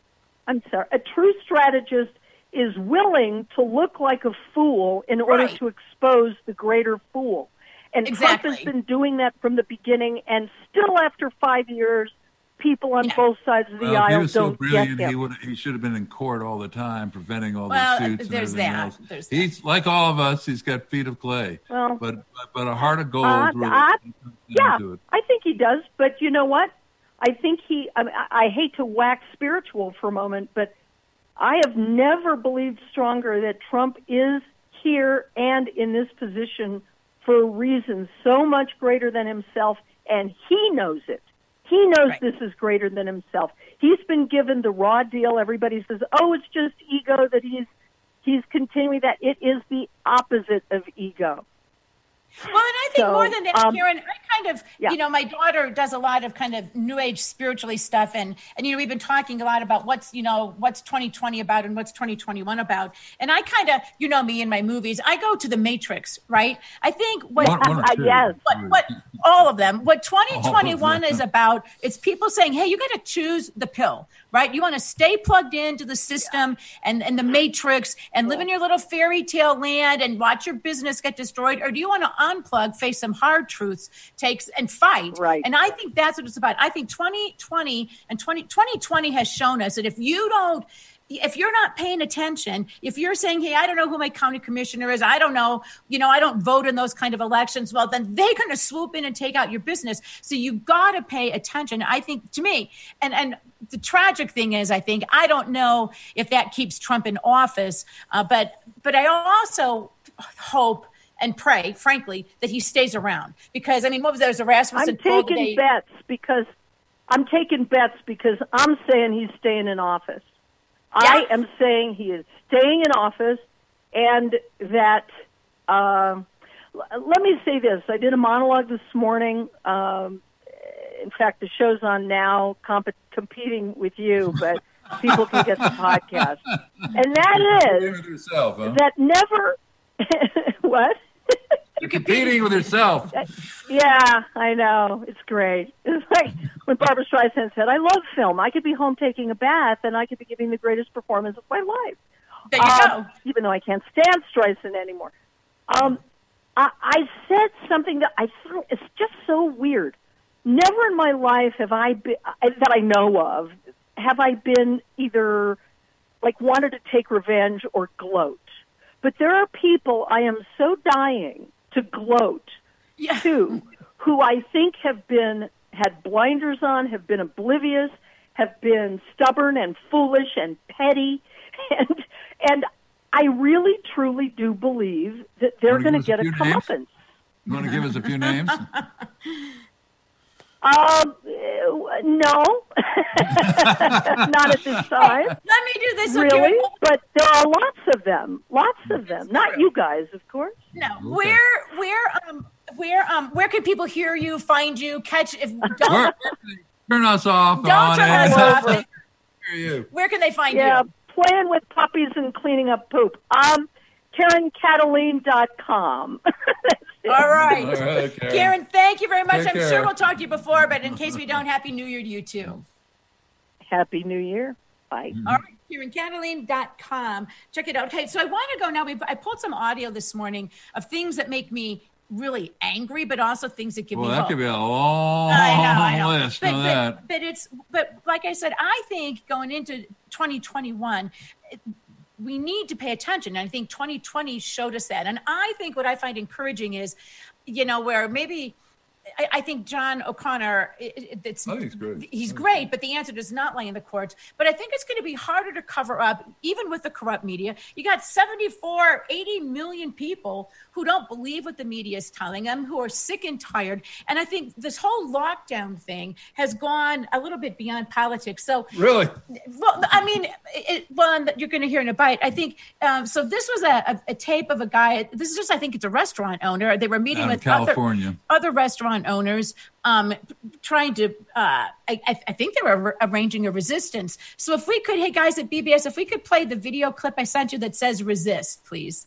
I'm sorry, a true strategist is willing to look like a fool in order Right. to expose the greater fool. And Trump Exactly. has been doing that from the beginning, and still after five years, people on Yeah. both sides of the Well, if he aisle was so don't brilliant, get he him. would he should have been in court all the time, preventing all Well, the suits and there's everything that. else. There's that. He's like all of us. He's got feet of clay, Well, but but, but a heart of gold. Uh, really I- comes Yeah, into it. I think he does. But you know what? I think he, I, mean, I I hate to wax spiritual for a moment, but I have never believed stronger that Trump is here and in this position for reasons so much greater than himself, and he knows it. He knows Right. this is greater than himself. He's been given the raw deal. Everybody says, oh, it's just ego that he's he's continuing that. It is the opposite of ego. Well, and I think So, more than that, um, Karen, I kind of, yeah. you know, my daughter does a lot of kind of new age spiritually stuff. And, and, you know, we've been talking a lot about what's, you know, what's twenty twenty about and what's twenty twenty-one about. And I kind of, you know, me in my movies, I go to the Matrix, right? I think what, One, one or Uh, two. yes. what, what, all of them, what twenty twenty-one All of them. is about, it's people saying, hey, you got to choose the pill, right? You want to stay plugged into the system and, and the Matrix and live in your little fairy tale land and watch your business get destroyed? Or do you want to unplug, face some hard truths, takes and fight? Right. And I think that's what it's about. I think twenty twenty and twenty twenty has shown us that if you don't, if you're not paying attention, if you're saying, hey, I don't know who my county commissioner is, I don't know, you know, I don't vote in those kind of elections, well, then they're going to swoop in and take out your business. So you got to pay attention. I think, to me, and, and the tragic thing is, I think, I don't know if that keeps Trump in office, uh, but but I also hope and pray, frankly, that he stays around. Because, I mean, what was there? Was a Rasmussen I'm poll taking today? bets because I'm taking bets because I'm saying he's staying in office. I Yeah. am saying he is staying in office, and that. Uh, l- let me say this: I did a monologue this morning. Um, in fact, the show's on now, comp- competing with you, but people can get the podcast. And that Competing is with yourself, huh? that never. What? You're competing with yourself. Yeah, I know. It's great. It's like when Barbara Streisand said, I love film. I could be home taking a bath, and I could be giving the greatest performance of my life. There you Um, go. even though I can't stand Streisand anymore. Um, I, I said something that I thought is just so weird. Never in my life have I been, that I know of, have I been either like wanted to take revenge or gloat. But there are people I am so dying to gloat Yeah. to, who I think have been had blinders on, have been oblivious, have been stubborn and foolish and petty, and and I really truly do believe that they're Wanna going to give us a get a few names? comeuppance. You want to give us a few names? Um, uh, no, not at this time. Let me do this. So Really? Karen, But there are lots of them. Lots of them. Not you guys, of course. no, where, where, um, where, um, where can people hear you, find you, catch? If don't, Where- turn us off. don't on turn and- us off. Hear you. Where can they find Yeah, you? playing with puppies and cleaning up poop. Um, Karen Cataline dot com. All right. All right, Karen. Karen, thank you very much. Take I'm care. sure we'll talk to you before, but in case we don't, Happy New Year to you too. Happy New Year. Bye. All right, Karen Cataline dot com. Check it out. Okay, so I want to go now. We've, I pulled some audio this morning of things that make me really angry, but also things that give Well, me that hope. could be a long I know, I know. list But, of but, that. but it's but like I said, I think going into twenty twenty-one, we need to pay attention. And I think twenty twenty showed us that. And I think what I find encouraging is, you know, where maybe I, I think John O'Connor, it, it's, I think he's great. He's great, but the answer does not lie in the courts. But I think it's going to be harder to cover up, even with the corrupt media. You got seventy-four, eighty million people who don't believe what the media is telling them, who are sick and tired. And I think this whole lockdown thing has gone a little bit beyond politics. So really, well, I mean, it, well, you're going to hear in a bite. I think um, so. This was a, a, a tape of a guy. This is just, I think, it's a restaurant owner. They were meeting Out with California. other, other restaurant owners, um, trying to. Uh, I, I think they were arranging a resistance. So if we could, hey guys at B B S, if we could play the video clip I sent you that says "resist," please.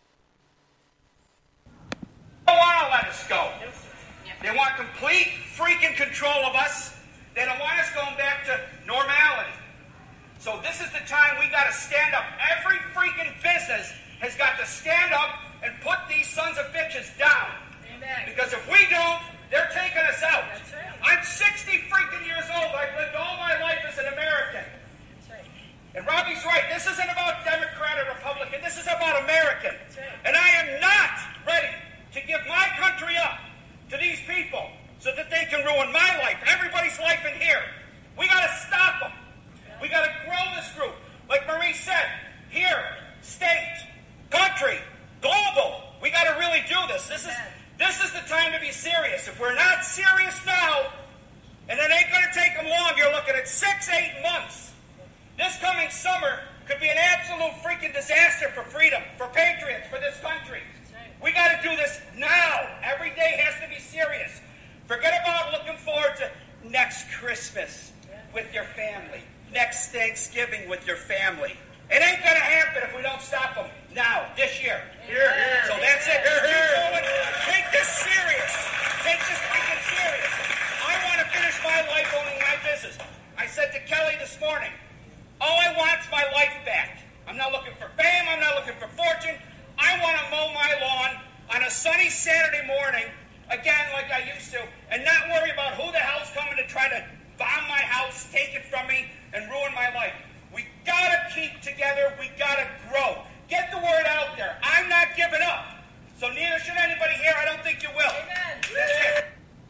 They don't want to let us go. They want complete freaking control of us. They don't want us going back to normality. So this is the time we got to stand up. Every freaking business has got to stand up and put these sons of bitches down. Amen. Because if we don't, they're taking us out. That's right. I'm sixty freaking years old. I've lived all my life as an American. That's right. And Robbie's right. This isn't about Democrat or Republican. This is about American. That's right. And I am not ready to give my country up to these people so that they can ruin my life, everybody's life in here. We got to stop them. We got to grow this group. Like Marie said, here, state, country, global. We got to really do this. This is this is the time to be serious. If we're not serious now, and it ain't going to take them long, you're looking at six, eight months. This coming summer could be an absolute freaking disaster for freedom, for patriots, for this country. We got to do this now. Every day has to be serious. Forget about looking forward to next Christmas with your family, next Thanksgiving with your family. It ain't going to happen if we don't stop them now, this year. Here, here. So that's it. Here, here. Take this serious. Take this freaking serious. I want to finish my life owning my business. I said to Kelly this morning, all I want is my life back. I'm not looking for fame. I'm not looking for fortune. I want to mow my lawn on a sunny Saturday morning, again, like I used to, and not worry about who the hell's coming to try to bomb my house, take it from me, and ruin my life. We got to keep together. We got to grow. Get the word out there. I'm not giving up. So neither should anybody here. I don't think you will. Amen. That's it.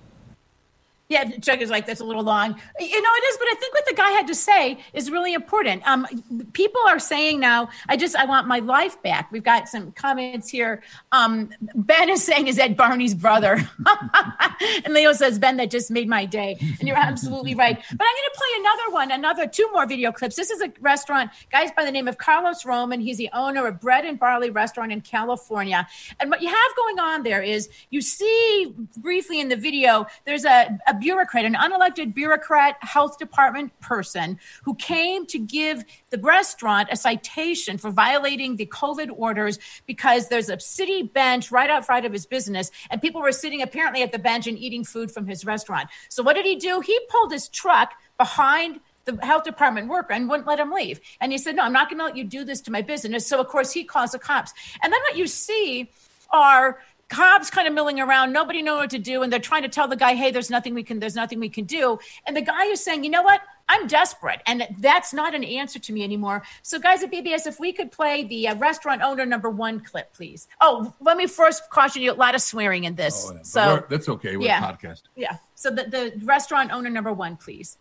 Yeah, Chuck is like, that's a little long. You know, it is, but I think what the guy had to say is really important. Um, people are saying now, I just, I want my life back. We've got some comments here. Um, Ben is saying, is that Barney's brother? And Leo says, Ben, that just made my day. And you're absolutely right. But I'm going to play another one, another two more video clips. This is a restaurant, guys by the name of Carlos Roman. He's the owner of Bread and Barley Restaurant in California. And what you have going on there is you see briefly in the video, there's a, a bureaucrat, an unelected bureaucrat health department person who came to give the restaurant a citation for violating the COVID orders because there's a city bench right outside of his business and people were sitting apparently at the bench and eating food from his restaurant. So what did he do? He pulled his truck behind the health department worker and wouldn't let him leave. And he said, no, I'm not going to let you do this to my business. So of course he calls the cops. And then what you see are cops kind of milling around. Nobody knows what to do. And they're trying to tell the guy, hey, there's nothing we can, there's nothing we can do. And the guy is saying, you know what? I'm desperate. And that's not an answer to me anymore. So guys at B B S, if we could play the uh, restaurant owner number one clip, please. Oh, let me first caution you, a lot of swearing in this. Oh, yeah. So that's okay. We're yeah, a podcast. Yeah. So the, the restaurant owner number one, please.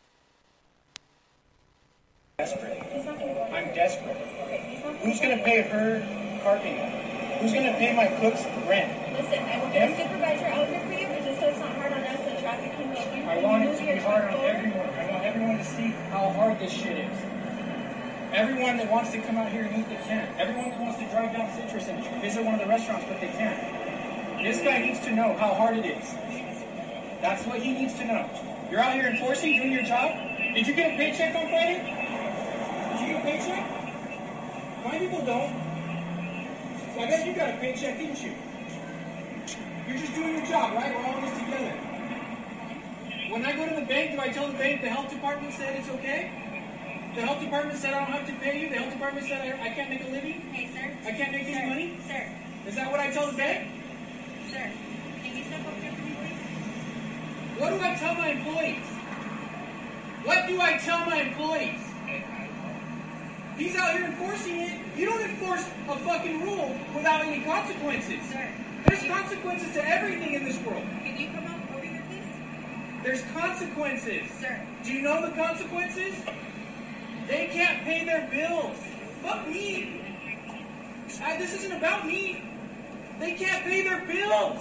Desperate. I'm desperate. Who's going to pay her car payment? Who's going to pay my cook's rent? Listen, I will get a supervisor out here for you, but just so it's not hard on us, the traffic can go. I want it to be hard on everyone. I want everyone to see how hard this shit is. Everyone that wants to come out here and eat, they can. Everyone that wants to drive down Citrus and visit one of the restaurants, but they can't. This guy needs to know how hard it is. That's what he needs to know. You're out here enforcing, doing your job. Did you get a paycheck on Friday? Did you get a paycheck? My people don't. So I bet you got a paycheck, didn't you? You're just doing your job, right? We're all in this together. When I go to the bank, do I tell the bank the health department said it's okay? The health department said I don't have to pay you? The health department said I, I can't make a living? Hey, sir. I can't make sir. any money? Sir. Is that what I tell the sir. bank? Sir, can you step up here for me, please? What do I tell my employees? What do I tell my employees? He's out here enforcing it. You don't enforce a fucking rule without any consequences. Sir. There's consequences to everything in this world. Can you come up over here, please? There's consequences. Sir. Do you know the consequences? They can't pay their bills. Fuck me. I, this isn't about me. They can't pay their bills.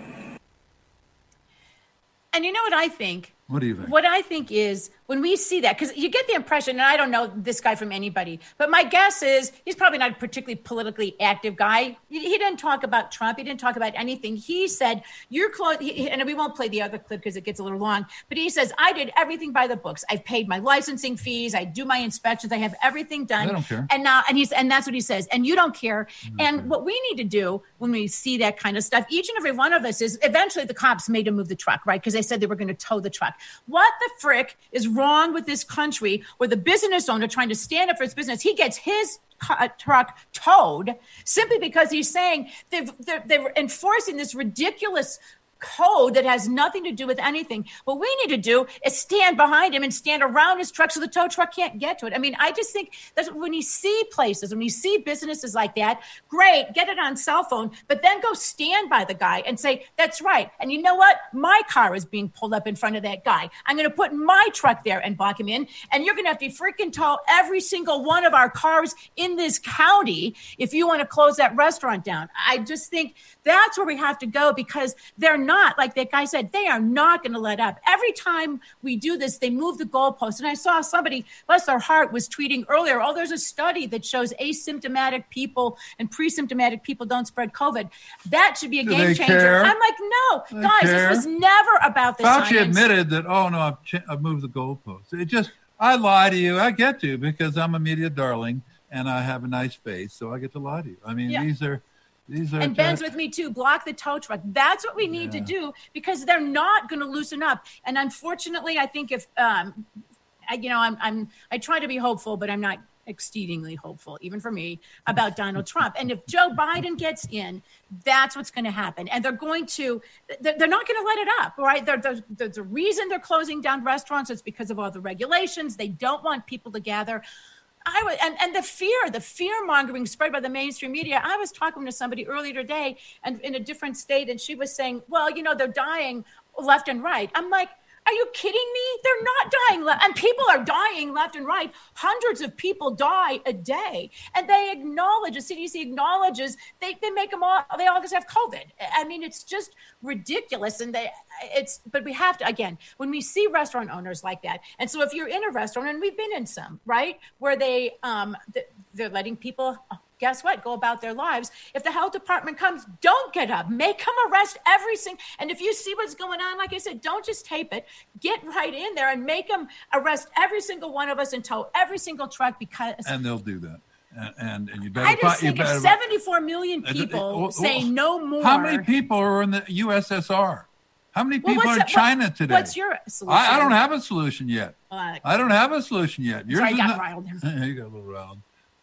And you know what I think? What do you think? What I think is when we see that, because you get the impression, and I don't know this guy from anybody, but my guess is he's probably not a particularly politically active guy. He, he didn't talk about Trump. He didn't talk about anything. He said, you're close, and we won't play the other clip because it gets a little long, but he says, I did everything by the books. I've paid my licensing fees. I do my inspections. I have everything done. I don't care. And now, and he's, and that's what he says. And you don't care. Don't and care. what we need to do when we see that kind of stuff, each and every one of us is eventually the cops made him move the truck, right? Because they said they were going to tow the truck. What the frick is wrong with this country where the business owner trying to stand up for his business, he gets his uh, truck towed simply because he's saying they've, they're, they're enforcing this ridiculous code that has nothing to do with anything. What we need to do is stand behind him and stand around his truck so the tow truck can't get to it. I mean, I just think that when you see places, when you see businesses like that, great, get it on cell phone, but then go stand by the guy and say, that's right. And you know what? My car is being pulled up in front of that guy. I'm going to put my truck there and block him in. And you're going to have to freaking tow every single one of our cars in this county if you want to close that restaurant down. I just think that's where we have to go because they're not, like that guy said, they are not going to let up. Every time we do this, they move the goalpost. And I saw somebody, bless their heart, was tweeting earlier, oh, there's a study that shows asymptomatic people and pre-symptomatic people don't spread COVID. That should be a Do game they changer. care? I'm like, no, They guys, care? this was never about the Fauci science. admitted that, oh, no, I've, ch- I've moved the goalposts. It just, I lie to you. I get to because I'm a media darling and I have a nice face, so I get to lie to you. I mean, Yeah. these are... These are And Ben's just, with me too. Block the tow truck. That's what we need Yeah. to do because they're not going to loosen up. And unfortunately, I think if, um, I, you know, I'm, I'm, I try to be hopeful, but I'm not exceedingly hopeful, even for me, about Donald Trump. And if Joe Biden gets in, that's what's going to happen. And they're going to, they're, they're not going to let it up, right? There, there's, there's a reason they're closing down restaurants. It's because of all the regulations. They don't want people to gather. I was, and, and the fear, the fear mongering spread by the mainstream media. I was talking to somebody earlier today and in a different state, and she was saying, well, you know, they're dying left and right. I'm like, are you kidding me? They're not dying left. And people are dying left and right. Hundreds of people die a day. And they acknowledge, the C D C acknowledges, they, they make them all, they all just have COVID. I mean, it's just ridiculous. And they, it's, but we have to, again, when we see restaurant owners like that. And so if you're in a restaurant, and we've been in some, right, where they, um, they're letting people, guess what? Go about their lives. If the health department comes, don't get up. Make them arrest every single. And if you see what's going on, like I said, don't just tape it. Get right in there and make them arrest every single one of us and tow every single truck because. and they'll do that. And and, and you better. I just fi- you think if better, seventy-four million uh, people uh, uh, say no more. How many people are in the U S S R? How many Well, people what's are in that- China what- today? What's your solution? I, I don't have a solution yet. Uh, I don't have a solution yet. Yours Sorry, I is got not- riled. you got a little riled.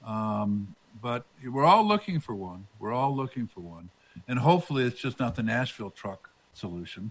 Um, but we're all looking for one. We're all looking for one. And hopefully it's just not the Nashville truck solution.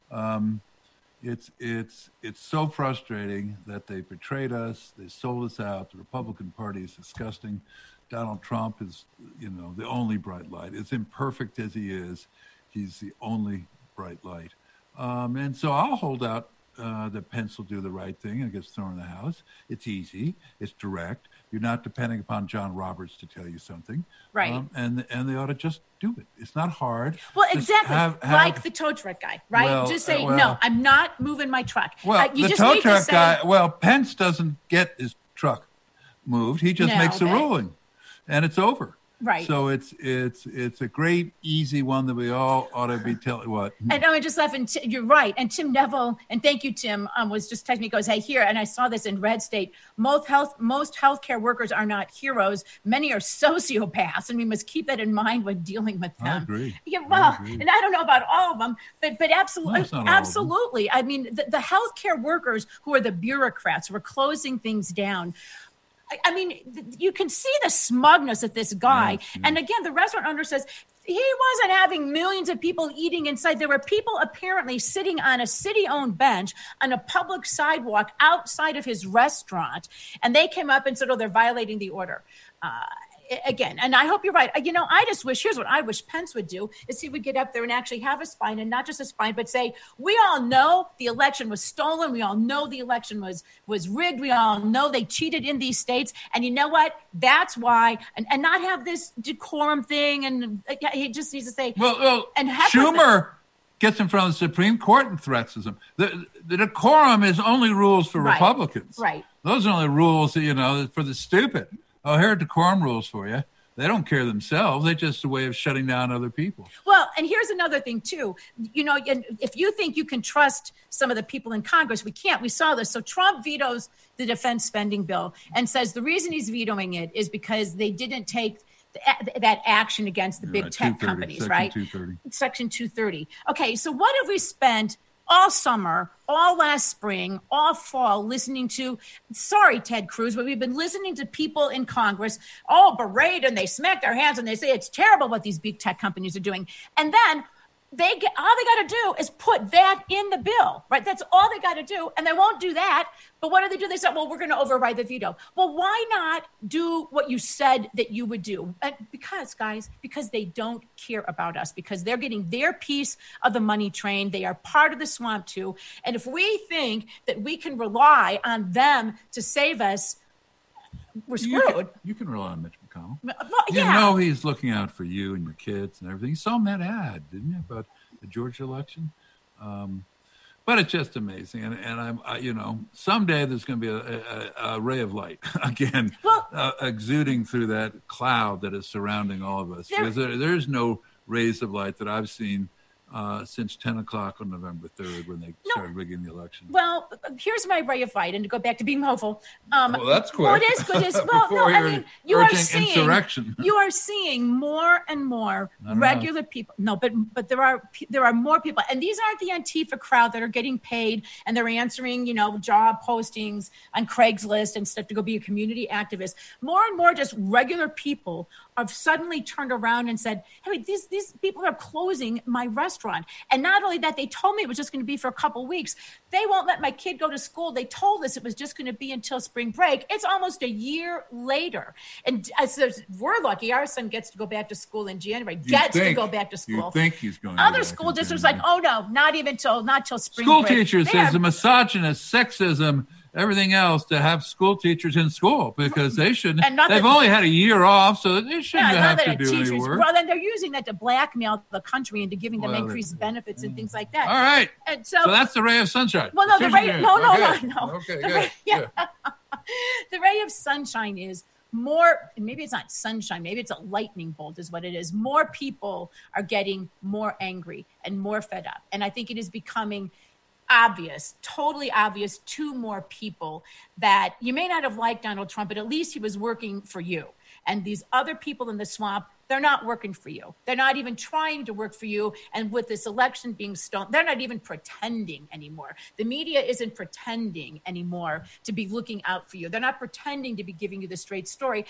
Um, it's it's it's so frustrating that they betrayed us. They sold us out. The Republican Party is disgusting. Donald Trump is, you know, the only bright light. As imperfect as he is, he's the only bright light. Um, and so I'll hold out uh, that Pence will do the right thing and gets thrown in the House. It's easy. It's direct. You're not depending upon John Roberts to tell you something. Right. Um, and and they ought to just do it. It's not hard. Well, Just exactly. have- have- like the tow truck guy, right? Well, just say, uh, well- no, I'm not moving my truck. Well, Uh, you the just tow need to truck say- guy, well, Pence doesn't get his truck moved. He just No, makes the but- ruling, and it's over. Right. So it's it's it's a great, easy one that we all ought to be telling. What? And I just left, and T- you're right. And Tim Neville, and thank you, Tim, um, was just texting me, goes, hey, here, and I saw this in Red State. Most health, most healthcare workers are not heroes. Many are sociopaths, and we must keep that in mind when dealing with them. I agree. Yeah, I well, agree. and I don't know about all of them, but but absolutely, No, it's not all of them. absolutely. I mean, the, the healthcare workers who are the bureaucrats who are closing things down. I- I mean, th- you can see the smugness of this guy. Yes, yes. And again, the restaurant owner says, He wasn't having millions of people eating inside. There were people apparently sitting on a city-owned bench on a public sidewalk outside of his restaurant, and they came up and said, oh, they're violating the order. Uh, again, and I hope you're right. You know, I just wish, here's what I wish Pence would do, is he would get up there and actually have a spine, and not just a spine, but say, we all know the election was stolen. We all know the election was was rigged. We all know they cheated in these states. And you know what? That's why, and, and not have this decorum thing. And uh, he just needs to say, well, well and Schumer gets in front of the Supreme Court and threatens them. The, the decorum is only rules for right, Republicans. Right. Those are only rules, you know, for the stupid. Oh, here are decorum rules for you. They don't care themselves. They're just a way of shutting down other people. Well, and here's another thing, too. You know, if you think you can trust some of the people in Congress, we can't. We saw this. So Trump vetoes the defense spending bill and says the reason he's vetoing it is because they didn't take th- that action against the You're big right, tech companies, Section right? two thirty. Section two thirty. Okay, so what have we spent all summer, all last spring, all fall, listening to, sorry, Ted Cruz, but we've been listening to people in Congress all berate and they smack their hands and they say it's terrible what these big tech companies are doing. And then they get, all they got to do is put that in the bill, right? That's all they got to do. And they won't do that. But what do they do? They say, well, we're going to override the veto. Well, why not do what you said that you would do? And because, guys, because they don't care about us, because they're getting their piece of the money train. They are part of the swamp, too. And if we think that we can rely on them to save us, we're screwed. You can, you can rely on Mitch McConnell. Well, You yeah. know he's looking out for you and your kids and everything. You saw him that ad, didn't you, about the Georgia election? Um, but it's just amazing. And, and I'm, I, you know, someday there's going to be a, a, a ray of light again, well, uh, exuding through that cloud that is surrounding all of us. There, because there, there's no rays of light that I've seen Uh, since ten o'clock on November third when they no, started rigging the election. Well, here's my ray of light, and to go back to being hopeful. Um, well, that's quick. Well, it is good. It is, well, no, I mean, you are seeing insurrection. You are seeing more and more regular know. people. No, but but there are there are more people, and these aren't the Antifa crowd that are getting paid and they're answering, you know, job postings on Craigslist and stuff to go be a community activist. More and more, just regular people have suddenly turned around and said, "Hey, these these people are closing my restaurant." And not only that, they told me it was just going to be for a couple weeks. They won't let my kid go to school. They told us it was just going to be until spring break. It's almost a year later. And as we're lucky, our son gets to go back to school in January, you gets think, to go back to school. You think he's going Other to school districts like, oh, no, not even till not till spring school break. School teacher they says are, the misogynist, sexism, everything else to have school teachers in school because they shouldn't. And not they've that, only had a year off, so they shouldn't yeah, have to do teachers, any work. Well, then they're using that to blackmail the country into giving them well, increased benefits and things like that. All right. And so, so that's the ray of sunshine. Well, no, the ray, no, no, okay. no, no. Okay, the good. Ray, yeah. yeah. The ray of sunshine is more, maybe it's not sunshine, maybe it's a lightning bolt is what it is. More people are getting more angry and more fed up. And I think it is becoming obvious, totally obvious to more people that you may not have liked Donald Trump, but at least he was working for you. And these other people in the swamp, they're not working for you. They're not even trying to work for you. And with this election being stolen, they're not even pretending anymore. The media isn't pretending anymore to be looking out for you. They're not pretending to be giving you the straight story.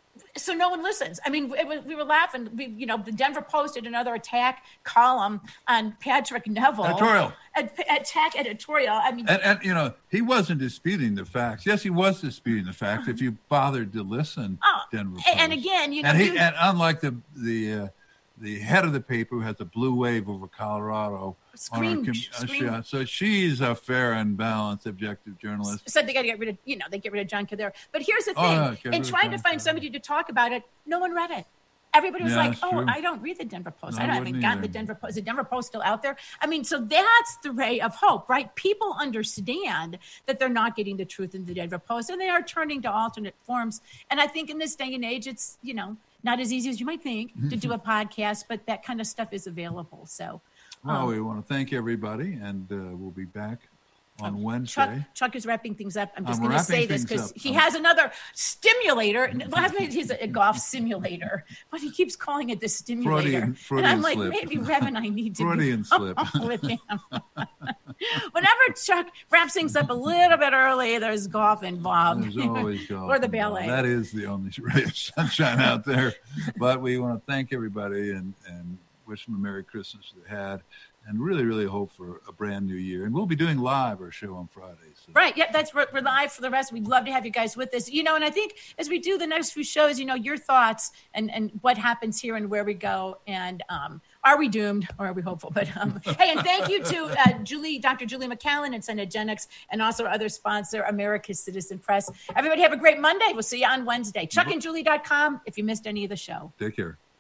So no one listens. I mean, it was, we were laughing. We, you know, the Denver Post did another attack column on Patrick Neville. Editorial. Attack editorial. I mean, and, and you know, he wasn't disputing the facts. Yes, he was disputing the facts. If you bothered to listen, oh, Denver Post. And again, you know, and, he, you, and unlike the the uh, the head of the paper who has a blue wave over Colorado. Scream, com- scream. Uh, so she's a fair and balanced, objective journalist. Said they got to get rid of, you know, they get rid of John Kildare. But here's the thing: oh, yeah, in trying to find somebody to talk about it, no one read it. Everybody was yeah, like, "Oh, true. I don't read the Denver Post. No, I, don't, I haven't gotten either. the Denver Post. Is the Denver Post still out there?" I mean, so that's the ray of hope, right? People understand that they're not getting the truth in the Denver Post, and they are turning to alternate forms. And I think in this day and age, it's, you know, not as easy as you might think to do a podcast, but that kind of stuff is available. So, well, um, we want to thank everybody, and uh, we'll be back on um, Wednesday. Chuck, Chuck is wrapping things up. I'm just I'm going to say this wrapping things because up. he Um, has another stimulator. Last night he's a, a golf simulator, but he keeps calling it the stimulator. Freudian- Freudian and I'm like, slip. maybe Rev and I need to Freudian be slip. with him. Whenever Chuck wraps things up a little bit early, there's golf involved. There's always golf. Or the involved. ballet. That is the only ray of sunshine out there. But we want to thank everybody and, and wish them a Merry Christmas they had, and really, really hope for a brand new year. And we'll be doing live our show on Friday. So. Right. Yeah, that's we're, we're live for the rest. We'd love to have you guys with us. You know, and I think as we do the next few shows, you know, your thoughts and, and what happens here and where we go. And um, are we doomed or are we hopeful? But um, hey, and thank you to uh, Julie, Doctor Julie McCallan and Cenegenics, and also our other sponsor, America's Citizen Press. Everybody have a great Monday. We'll see you on Wednesday. chuck and julie dot com if you missed any of the show. Take care.